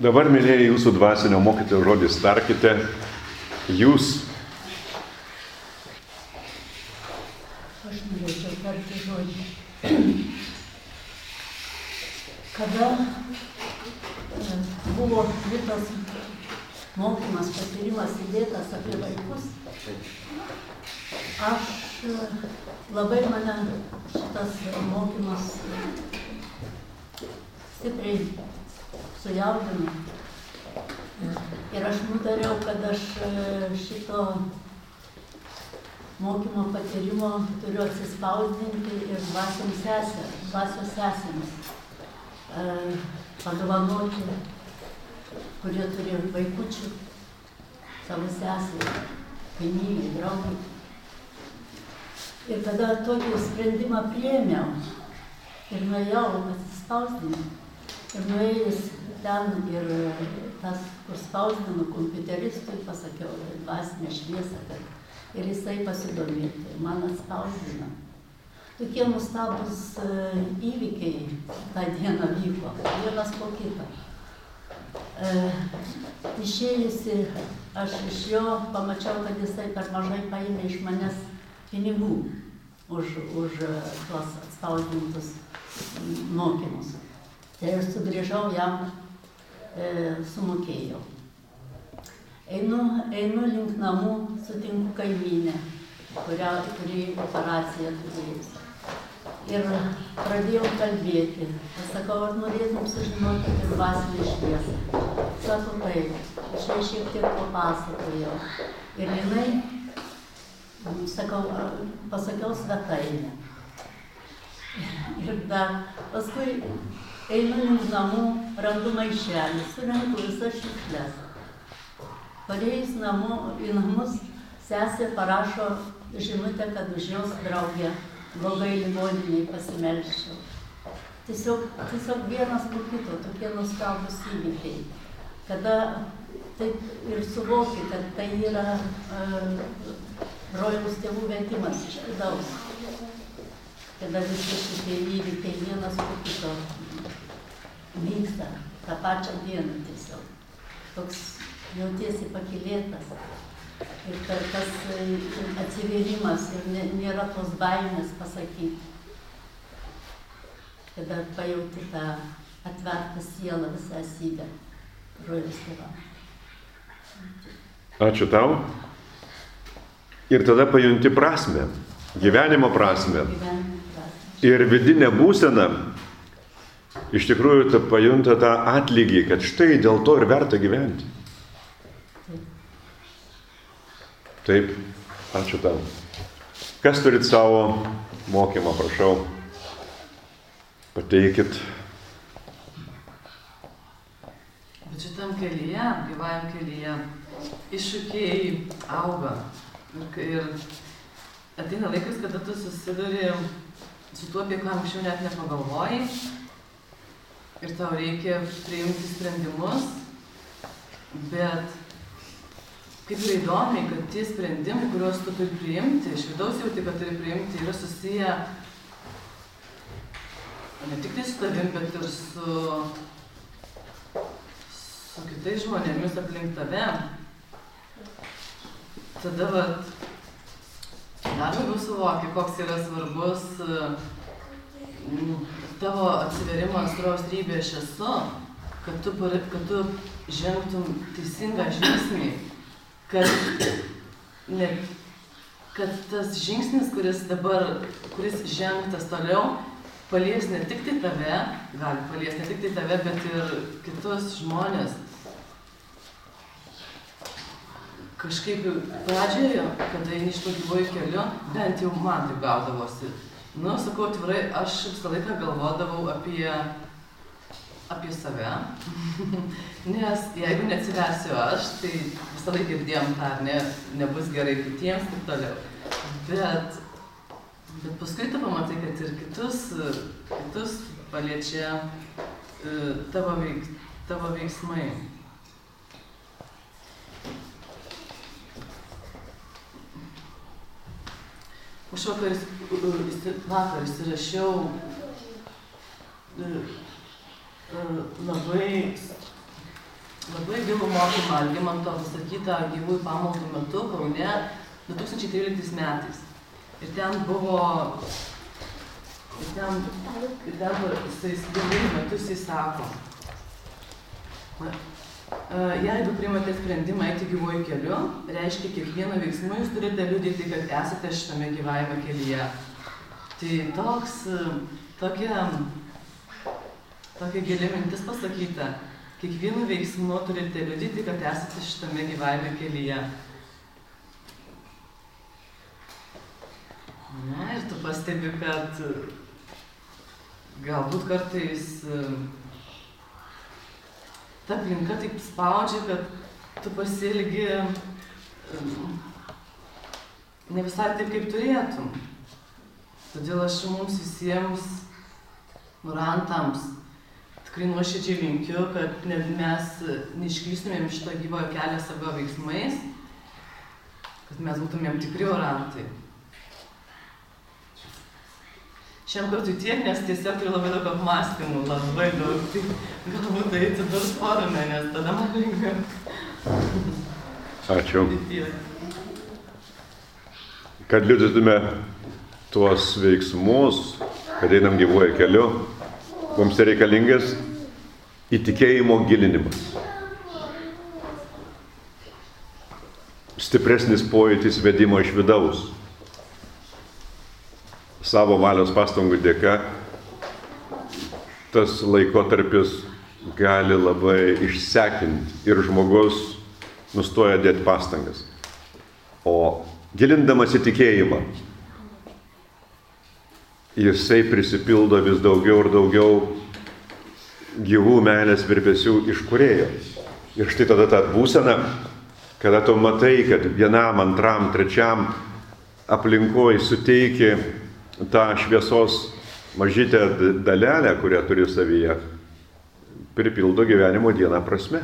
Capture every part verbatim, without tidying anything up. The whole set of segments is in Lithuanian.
Dabar, mėlyjeji, jūsų dvasinio mokytojo žodis tarkite, jūs. Aš norėčiau tarti žodį. Kada buvo šitas mokymas, patyrimas įdėtas apie vaikus, aš labai mane šitas mokymas stipriai sujaudino. Ir aš nutariau, kad aš šito mokymo patyrimo turiu atsispausdinti ir dvasios sesė, dvasios sesėms padovanoti, kurie turi vaikučių, savo sesę, kaimynį, draugį. Ir kada tokį sprendimą priėmiau ir nuėjau atsispausdinti, ir nuėjus ten ir tas, kur spausdinu kompiuteristui, pasakiau dvasinę šviesą, kad ir jisai pasidomėti, man atspausdino. Tokie nustabus įvykiai tą dieną vyko, vienas po kitą. E, išėjusi, aš iš jo pamačiau, kad jisai per mažai paėmė iš manęs pinigų už, už tuos atspausdintus mokymus. Tai aš sugrįžau, jam e, sumokėjau. Einu, einu link namų, sutinku kaimynę, kurią, kuri operaciją turėjusi. Ir pradėjau kalbėti. Aš sakau, ar norėtum sužinoti apie dvasinę šviesą. Sako, taip, aš jai šiek tiek papasakojau. Ir jinai, sakau, pasakiau svetainę. Ir dar paskui einu link namų, randu maišelį, surenku visas šiukšles. Parėjus namo, į namus, sesė parašo žinutę, kad už jos draugę blogai ligoninėje pasimelščiau. Tiesiog, tiesiog vienas po kito, tokie nuostabūs įvykiai. Kada taip ir suvoki, kad tai yra uh, rojaus tėvų vedimas iš vidaus. Kada visi šitie įvykiai vienas po kito vyksta tą pačią dieną tiesiog. Toks jautiesi pakylėtas ir tas atsivėrimas ir nėra tos baimės pasakyti, kada pajauti tą atvertą sielą, visą esybę rojaus tėvam. Ačiū tau. Ir tada pajunti prasmę, gyvenimo prasmę. Gyvenimo prasmę. Ir vidinė būsena, iš tikrųjų, ta pajunta tą atlygį, kad štai dėl to ir verta gyventi. Taip, ačiū tau. Kas turit savo mokymą, prašau, pateikit. Bet šitam kelyje, gyvajam kelyje, iššūkiai auga. Ir ateina laikas, kada tu susiduri su tuo, apie ką anksčiau net nepagalvojai. Ir tau reikia priimti sprendimus, bet kaip ir įdomiai, kad tie sprendimai, kuriuos tu turi priimti, iš vidaus jauti, kad turi priimti, yra susiję ne tik tai su tavim, bet ir su, su kitais žmonėmis aplink tave. Tada vat, dar labiau suvoki, koks yra svarbus tavo atsiverimas rojaus rybėje aš esu, kad tu, kad tu žengtum teisingą žingsnį. Kad, ne, kad tas žingsnis, kuris dabar, kuris žengtas toliau, palies ne tik tai tave, gali palies ne tik tai tave, bet ir kitus žmonės. Kažkaip pradžioje, kada eini iš to gyvuoju keliu, bent jau man taip gaudavosi. Nu, sakau atvirai, aš visą laiką galvodavau apie apie save, nes jeigu neatsiversiu aš, tai visą laiką girdėjom tą, ne, nebus gerai kitiems ir toliau. Bet, bet paskui tu pamatai, kad ir kitus, kitus paliečia tavo, veik, tavo veiksmai. Užvakar vakar įsirašiau labai labai gilų mokymą Algimanto pasakytą gyvųjų pamaldų metu Kaune du tūkstančiai tryliktais metais. Ir ten buvo, ir ten, ir ten jisai gyvųjų metu jisai sako, jeigu priimate sprendimą eiti gyvuoju keliu, reiškia, kiekvieno veiksmu jūs turite liudyti, kad esate šitame gyvajame kelyje. Tai toks, tokia, tokia gili mintis pasakyta, kiekvienu veiksmu turite liudyti, kad esate šitame gyvajame kelyje. Na ir tu pastebi, kad galbūt kartais ta aplinka taip spaudžia, kad tu pasielgi ne visai taip, kaip turėtum. Todėl aš mums visiems murantams tikrai nuoširdžiai linkiu, kad mes neišklystumėm šitą gyvojo kelią savo veiksmais, kad mes būtumėm tikri orantai. Šiam kartui tiek, nes tiesiog turiu labai daug apmąstymų, labai daug, tai galbūt tai atsidurs forume, nes tada man lengviau. Ačiū. Kad liudytume tuos veiksmus, kad einam gyvuoju keliu, mums reikalingas įtikėjimo gilinimas. Stipresnis pojūtis vedimo iš vidaus. Savo valios pastangų dėka tas laikotarpis gali labai išsekinti ir žmogus nustoja dėti pastangas. O gilindamas į tikėjimą, jisai prisipildo vis daugiau ir daugiau gyvų meilės virpesių iš Kūrėjo. Ir štai tada ta būsena, kada tu matai, kad vienam, antram, trečiam aplinkoje suteikia tą šviesos mažytę dalelę, kurią turi savyje, pripildo gyvenimo dieną prasme.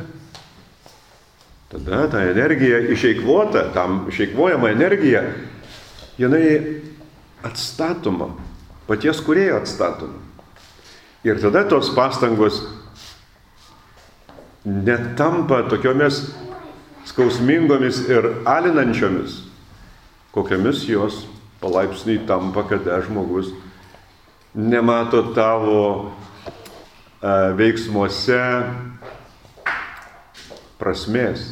Tada ta energija išeikvota, tam išeikvojama energija, jinai atstatoma, paties Kūrėjo atstatoma. Ir tada tos pastangos netampa tokiomis skausmingomis ir alinančiomis, kokiamis jos palaipsniui tampa, kada žmogus nemato tavo a, veiksmuose prasmės,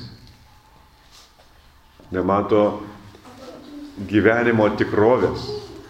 nemato gyvenimo tikrovės.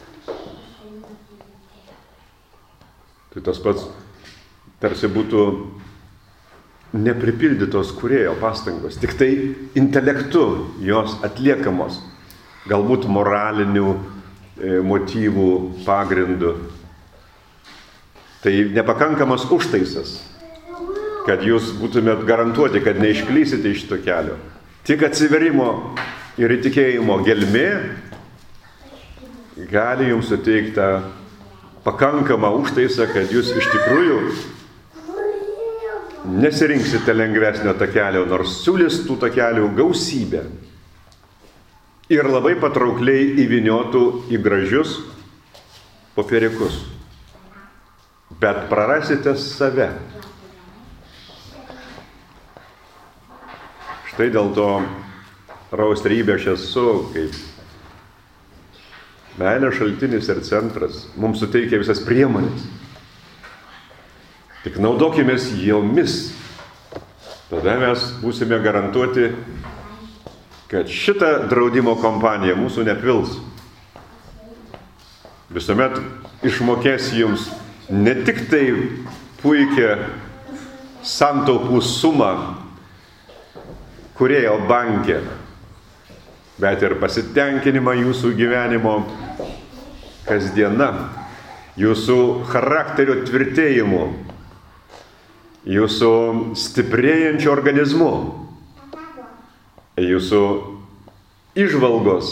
Tai tas pats tarsi būtų nepripildytos Kūrėjo pastangos, tik tai intelektu jos atliekamos. Galbūt moralinių e, motyvų pagrindų. Tai nepakankamas užtaisas, kad jūs būtumėt garantuoti, kad neišklysite iš šito kelio. Tik atsiverimo ir įtikėjimo gelmė gali jums suteikti pakankamą užtaisą, kad jūs iš tikrųjų nesirinksite lengvesnio takelio, nors siūlys tų takelių gausybę. Ir labai patraukliai įvyniotų į gražius popieriukus. Bet prarasite save. Štai dėl to raustrybė aš esu, kaip meilės šaltinis ir centras, mums suteikia visas priemonės. Tik naudokimės jomis. Tada mes būsime garantuoti, kad šita draudimo kompanija mūsų nepvils. Visuomet išmokės jums ne tik tai puikią santaupų sumą Kūrėjo banke, bet ir pasitenkinimą jūsų gyvenimo kasdiena, jūsų charakterio tvirtėjimu, jūsų stiprėjančiu organizmu, jūsų įžvalgos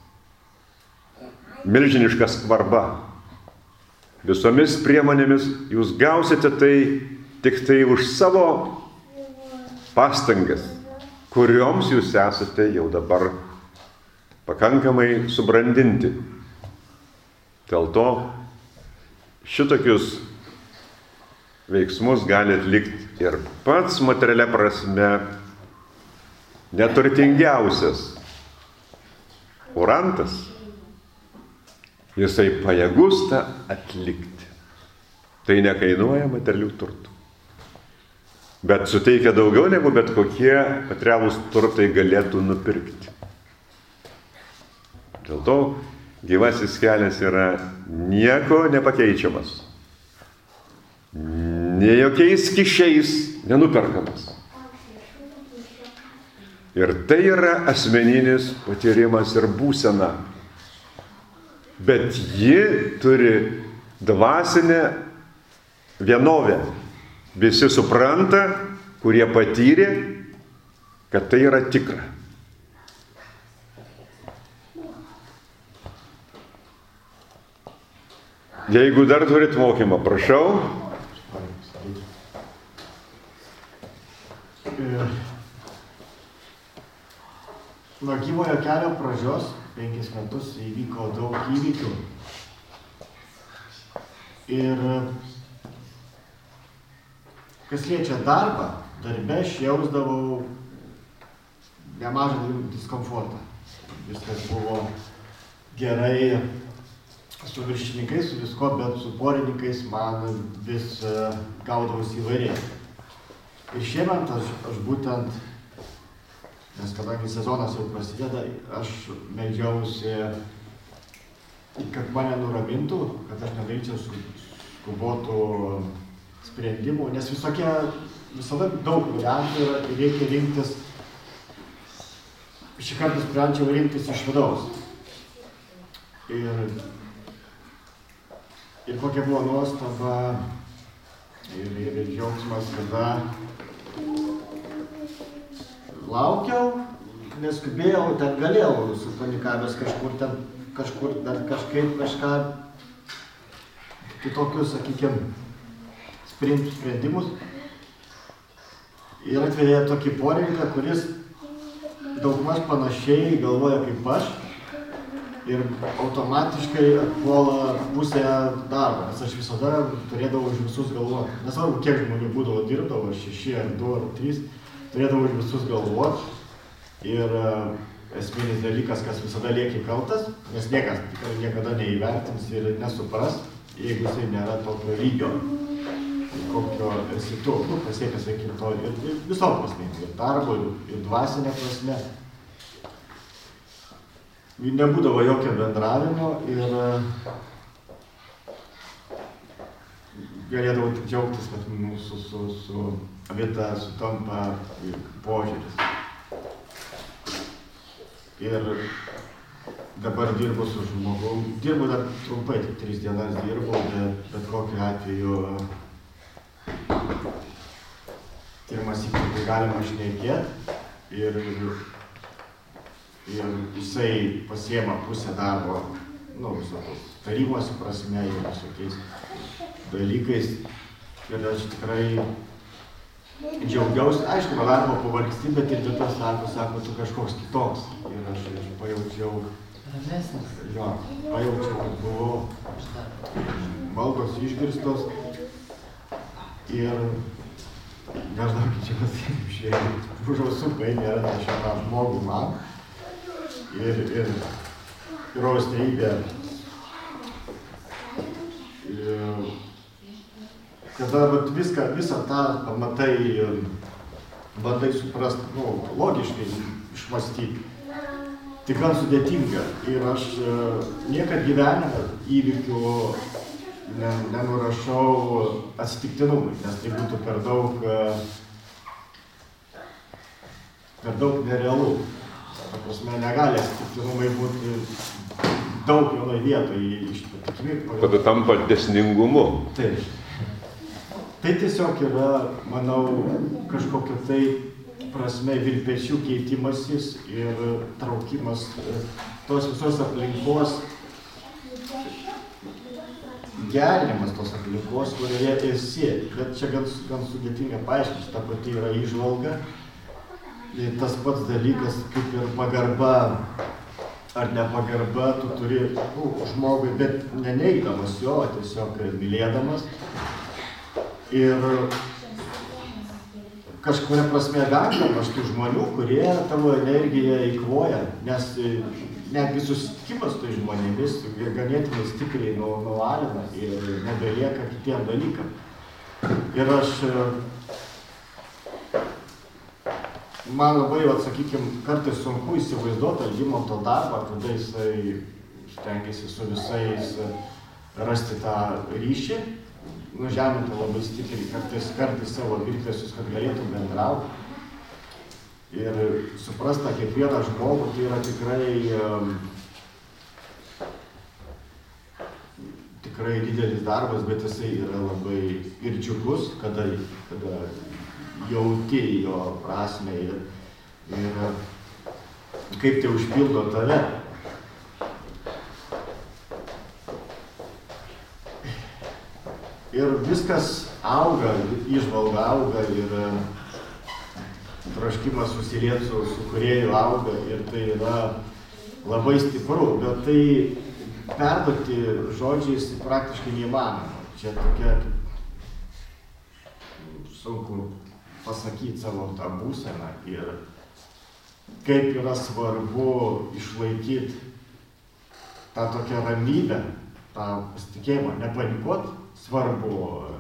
milžiniška svarba. Visomis priemonėmis jūs gausite tai tik tai už savo pastangas, kurioms jūs esate jau dabar pakankamai subrandinti. Dėl to šitokius veiksmus gali atlikti ir pats materialia prasme neturtingiausias orantas, jisai pajėgus tą atlikti. Tai nekainuoja materialių turtų. Bet suteikia daugiau negu bet kokie materialūs turtai galėtų nupirkti. Dėl to gyvasis kelias yra nieko nepakeičiamas. Ne jokiais kišiais nenuperkamas. Ir tai yra asmeninis patyrimas ir būsena. Bet ji turi dvasinę vienovę. Visi supranta, kurie patyrė, kad tai yra tikra. Jeigu dar turit mokymą, prašau. Nuo gyvojo kelio pradžios penkis metus įvyko daug įvykių. Ir kas liečia darbą, darbe aš jausdavau nemažą diskomfortą. Viskas buvo gerai su viršininkais, su visko, bet su porininkais man vis gaudavosi įvairiai. Ir šiemet aš, aš būtent, nes kadangi sezonas jau prasideda, aš meldžiausi, kad mane nuramintų, kad aš nedaryčiau skubotų sprendimų, nes visokie, visada daug variantų yra ir reikia rinktis, šį kartą sprendžiau rinktis iš vidaus. Ir, ir kokia buvo nuostaba ir, ir, ir džiaugsmas, kada laukiau, neskubėjau, ten galėjau supanikavęs kažkur, ten kažkur, dar kažkaip kažką kitokius, sakykime, sprendimus. Ir atvedė tokį poreiką, kuris daugmaž panašiai galvoja kaip aš ir automatiškai atpuola pusę darbą, nes aš visada turėdavau už visus galvoti. Nesvarbu, kiek žmonių būdavo dirbdavo, šeši ar du ar trys, turėdavau už visus galvoti. Ir esminis dalykas, kas visada lieki kaltas, nes niekas tikrai niekada neįvertins ir nesupras, jeigu jisai nėra tokio lygio, kokio esi tu, nu, pasiekęs iki to ir, ir visom prasme, ir darbo, ir, ir dvasinė prasme. Nebūdavo jokio bendravimo ir galėdavau tik džiaugtis, kad mūsų su, su vieta sutampa požiūris. Ir dabar dirbu su žmogum, dirbu dar trumpai, tik tris dienas dirbu, bet, bet kokiu atveju pirmas įkį, kai galima šnekėti ir, ir jisai pasiema pusę darbo, nu, visokiais tarymosi prasme ir visokiais dalykais. Ir aš tikrai džiaugiausi, aišku, nuo darbo pavargsti, bet ir dėl to sako, sako, tu kažkoks kitoks. Ir aš, aš pajaučiau, jo, pajaučiau, kad buvau maldos išgirstos. Ir nežinau, kaip čia pasakyti, išėjau, už ausų paėmė ir atnešė tą žmogų man. Ir, ir, ir austrybė. Ir kada vat, viską, visą tą pamatai, bandai suprasti, nu, logiškai išmąstyti, tik gan sudėtinga. Ir aš niekad gyvenime įvykių nenurašau atsitiktinumui, nes tai būtų per daug, per daug nerealu. Ta prasme, negali atsitiktinumai būti daug vienoj vietoje. Tada tampa dėsningumu. Taip. Tai tiesiog yra, manau, kažkokio tai prasme virpesių keitimasis ir traukimas tos visos aplinkos, gerinimas tos aplinkos, kurioje esi. Bet čia gan, gan sudėtinga paaiškinti, ta pati yra įžvalga. Ir tas pats dalykas, kaip ir pagarba ar nepagarba, tu turi nu, žmogui, bet neneigdamas jo, tiesiog mylėdamas. Ir kažkuria prasme vengiamas tų žmonių, kurie tavo energiją įkvoja, nes netgi susitikimas su tai žmonėmis ganėtinai stipriai nuvalina ir nebelieka kitiem dalykam. Ir aš, man labai, sakykime, kartais sunku įsivaizduoti Algimanto darbą, kada jisai stengiasi su visais rasti tą ryšį, nužeminti labai stipriai, kartais, kartais savo virklesius, kad galėtų bendrauti. Ir suprasta kiekvieną žmogų, tai yra tikrai, tikrai didelis darbas, bet jisai yra labai ir džiugus, kada, kada jauti jo prasme ir, ir kaip tai užpildo tave. Ir viskas auga, įžvalga auga ir troškimas susilieti su, su kūrėju auga ir tai yra labai stipru, bet tai perduoti žodžiais praktiškai neįmanoma. Čia tokia, sunku pasakyti savo tą būseną ir kaip yra svarbu išlaikyti tą tokią ramybę, tą pasitikėjimą, nepanikuoti. Svarbu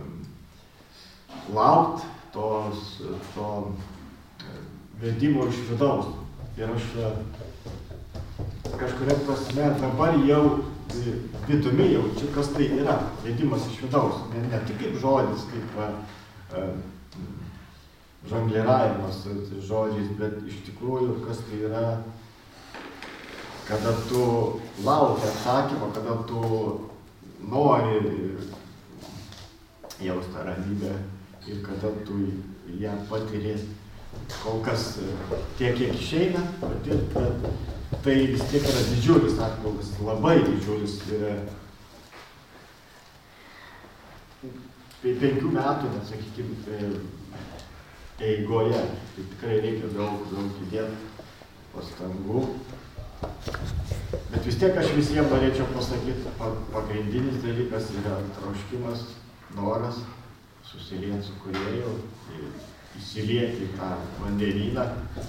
laukti tos, to vedimo iš vidaus. Ir aš kažkuria prasme dabar jau vidumi jaučiu, kas tai yra vedimas iš vidaus. Ne, ne tik kaip žodis, kaip uh, žongliravimas žodžiais, bet iš tikrųjų, kas tai yra, kada tu lauki atsakymą, kada tu nori jaust tą ramybę ir kada tu ją patiri kol kas tiek, kiek išeina, bet tai vis tiek yra didžiulis atpildas, labai didžiulis. Penkių metų, net sakykime, eigoje, tai tikrai reikia daug, daug įdėti pastangų. Bet vis tiek aš visiems norėčiau pasakyti, pagrindinis dalykas yra troškimas, noras susilieti su kūrėju, įsilieti į tą vandenyną,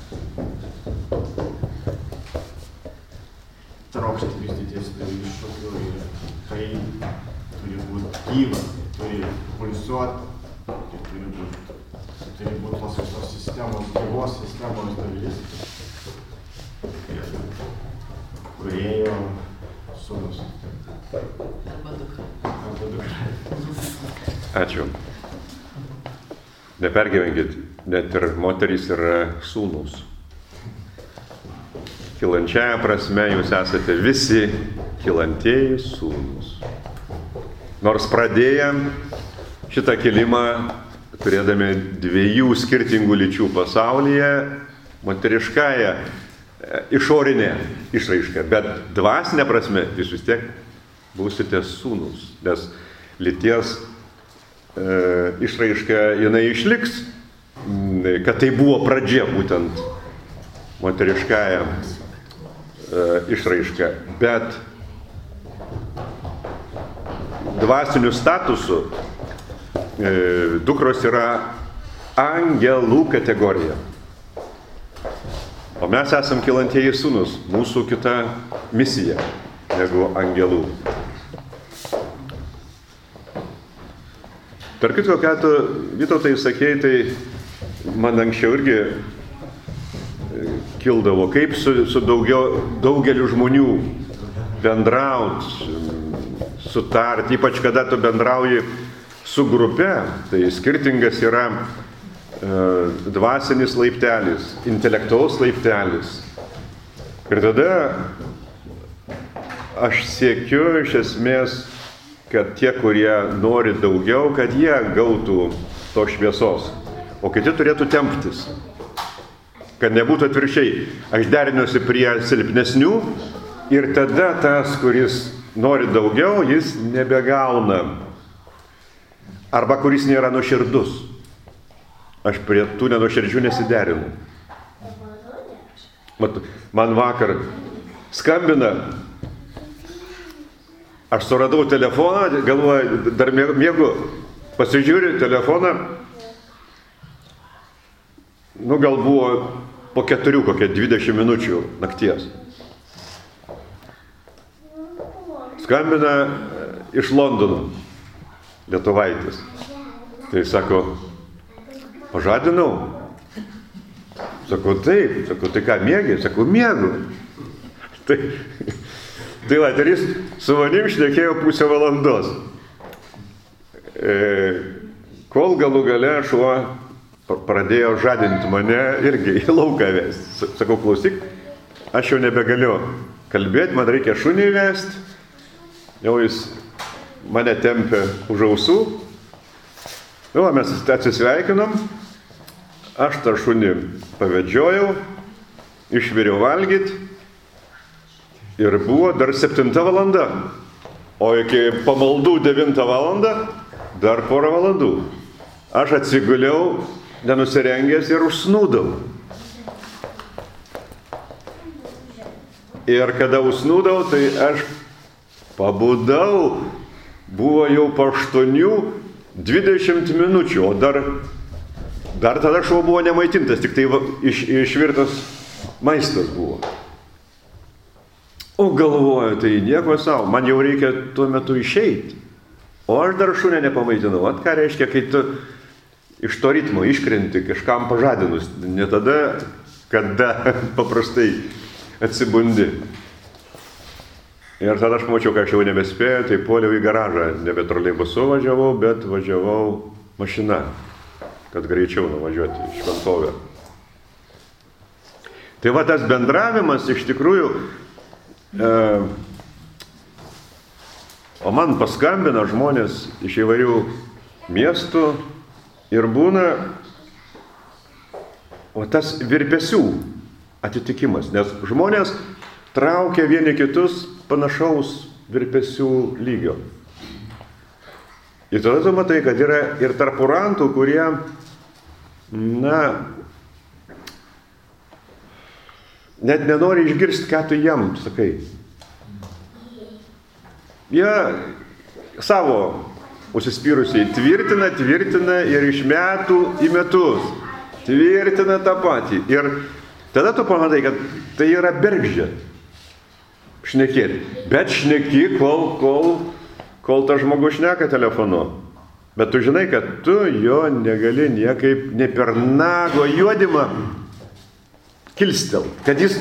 trokšti vis didesnių iššūkių ir tai turi būti gyva, turi pulsuoti, tai turi būti, turi būti tos visos sistemos, gyvos sistemos dalis. Kūrėjo sūnus. Arba dukra. Arba dukra. Ačiū. Nepergyvenkit, net ir moterys yra sūnus. Kylančiąja prasme jūs esate visi kylantieji sūnus. Nors pradėjom šitą kilimą, turėdami dviejų skirtingų lyčių pasaulyje, moteriškąją išorinė išraiška, bet dvasinė prasme jūs vis tiek būsite sūnus, nes lyties e, išraiška jinai išliks, kad tai buvo pradžia būtent moteriškąja e, išraiška, bet dvasiniu statusu e, dukros yra angelų kategorija. O mes esam kylantieji sūnus, mūsų kita misija negu angelų. Per kitko, ką tu, Vytautai, sakei, tai man anksčiau irgi kildavo, kaip su, su daugiau, daugeliu žmonių bendraut, sutart, ypač kada tu bendrauji su grupe, tai skirtingas yra dvasinis laiptelis, intelektualus laiptelis. Ir tada aš siekiu iš esmės, kad tie, kurie nori daugiau, kad jie gautų to šviesos, o kiti turėtų temptis. Kad nebūtų atvirkščiai. Aš deriniuosi prie silpnesnių ir tada tas, kuris nori daugiau, jis nebegauna. Arba kuris nėra nuoširdus. Aš prie tų nenuoširdžių nesiderinu. Man vakar skambina, aš suradau telefoną, galvoju, dar mėgu, pasižiūriu telefoną, nu gal buvo po keturių, kokia dvidešimt minučių nakties. Skambina iš Londono lietuvaitis. Tai sako, pažadinau. Sako, taip. Sako, tai ką, mėgi? Sako, mėgu. Tai, tai va, ir jis su manim šnekėjo pusę valandos. E, kol galų gale šuo pradėjo žadinti mane irgi į lauką vesti. Sakau, klausyk, aš jau nebegaliu kalbėti, man reikia šunį vesti. Jau jis mane tempė už ausų. Nu, mes atsisveikinom. Aš tą šunį pavedžiojau, išviriau valgyti. Ir buvo dar septinta valanda. O iki pamaldų devintą valandą dar porą valandų. Aš atsiguliau, nenusirengęs ir užsnūdau. Ir kada užsnūdau, tai aš pabudau, buvo jau po aštuonių dvidešimt minučių, o dar, dar tada šuo buvo nemaitintas, tik tai iš, išvirtas maistas buvo. O galvoju, tai nieko savo, man jau reikia tuo metu išeiti. O aš dar šunę nepamaitinau. Vat ką reiškia, kai tu iš to ritmo iškrenti kažkam pažadinus, ne tada, kada paprastai atsibundi. Ir tada aš mačiau, kad aš jau nebespėjau, tai puoliau į garažą. Nebe troleibusu važiavau, bet važiavau mašina, kad greičiau nuvažiuoti į šventovę. Tai va tas bendravimas iš tikrųjų, e, o man paskambina žmonės iš įvairių miestų ir būna o tas virpesių atitikimas, nes žmonės traukia vieni kitus panašaus virpesių lygio. Ir tada tu matai, kad yra ir tarpurantų, kurie, na, net nenori išgirsti, ką tu jam sakai. Jie savo užsispyrusiai tvirtina, tvirtina ir iš metų į metus tvirtina tą patį. Ir tada tu pamatai, kad tai yra bergždžia šnekėti. Bet šneki, kol, kol, kol tas žmogus šneka telefonu. Bet tu žinai, kad tu jo negali niekaip, ne per nago juodimą kilstel. Kad jis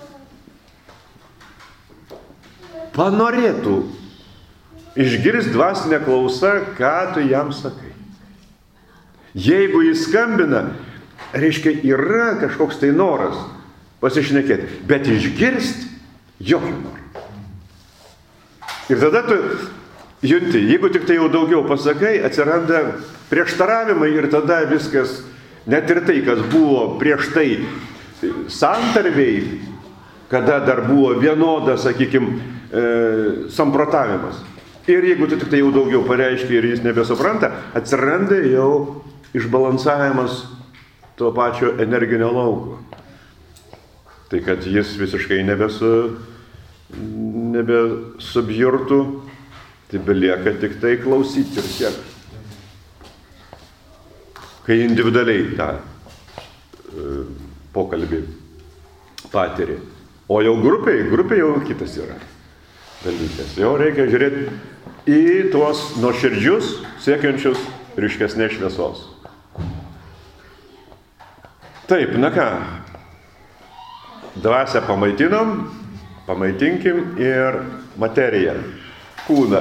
panorėtų išgirsti dvasinę klausą, ką tu jam sakai. Jeigu jis skambina, reiškia, yra kažkoks tai noras pasišnekėti, bet išgirsti jokio noro. Ir tada tu junti, jeigu tik tai jau daugiau pasakai, atsiranda prieštaravimai ir tada viskas, net ir tai, kas buvo prieš tai santarviai, kada dar buvo vienodas, sakykime, e, samprotavimas. Ir jeigu tu tik tai jau daugiau pareiškia ir jis nebesupranta, atsiranda jau išbalansavimas to pačio energinio lauko. Tai kad jis visiškai nebesu, nebesubjurtų, tai belieka tik tai klausyti ir tiek. Kai individualiai tą e, pokalbį patiri. O jau grupiai, grupiai jau kitas yra dalykas. Jau reikia žiūrėti į tuos nuoširdžius, siekiančius ryškesnės šviesos. Taip, na ką, dvasią pamaitinom, pamaitinkim ir materiją, kūną.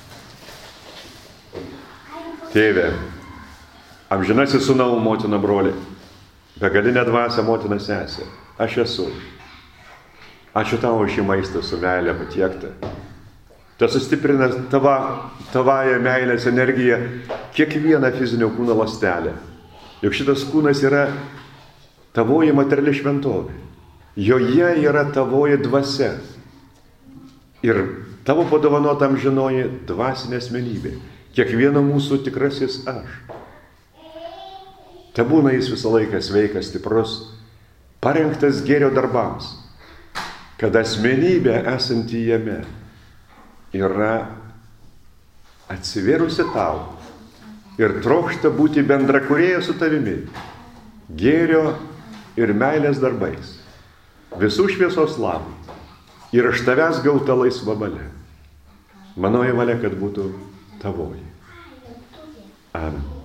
Tėve, amžinasis sūnau, motina, broli, begalinė dvasia, motina, sesė, aš esu. Ačiū tau už šį maistą su meilė patiektą. Tas sustiprina tava, tavąją meilės energiją kiekvieną fizinio kūno ląstelę. Juk šitas kūnas yra tavoji materiali šventovė. Joje yra tavoji dvasia. Ir tavo padovanotam žinoji dvasinė asmenybė. Kiekvieno mūsų tikrasis aš. Te būna jis visą laiką sveikas, stiprus, parengtas gėrio darbams, kad asmenybė esanti jame yra atsivėrusi tau ir trokšta būti bendrakūrėja su tavimi. gėrio ir meilės darbais, visų šviesos labui. Ir aš tavęs gauta laisva valia. Manoji valia, kad būtų tavoji. Amen.